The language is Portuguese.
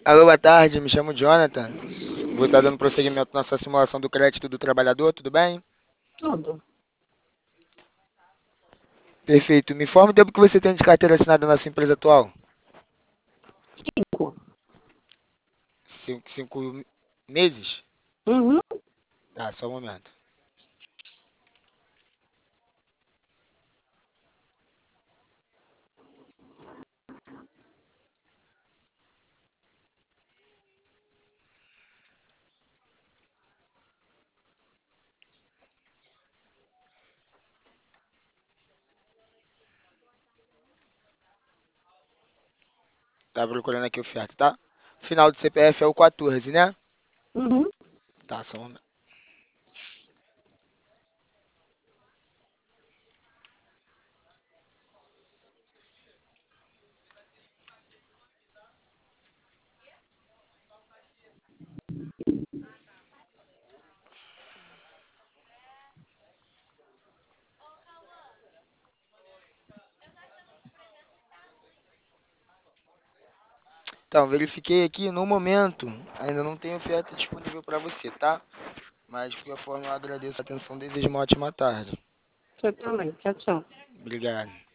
Alô, boa tarde, me chamo Jonathan. Vou estar dando prosseguimento na nossa simulação do crédito do trabalhador, tudo bem? Tudo. Perfeito. Me informe o tempo que você tem de carteira assinada na sua empresa atual. 5. Cinco meses? Uhum. Tá, só um momento. Tá procurando aqui oferta, tá? Final do CPF é o 14, né? Uhum. Tá, só um momento. Então, verifiquei aqui no momento. Ainda não tem oferta disponível para você, tá? Mas de qualquer forma, eu agradeço a atenção. Desejo uma ótima tarde. Você também. Tchau, tchau. Obrigado.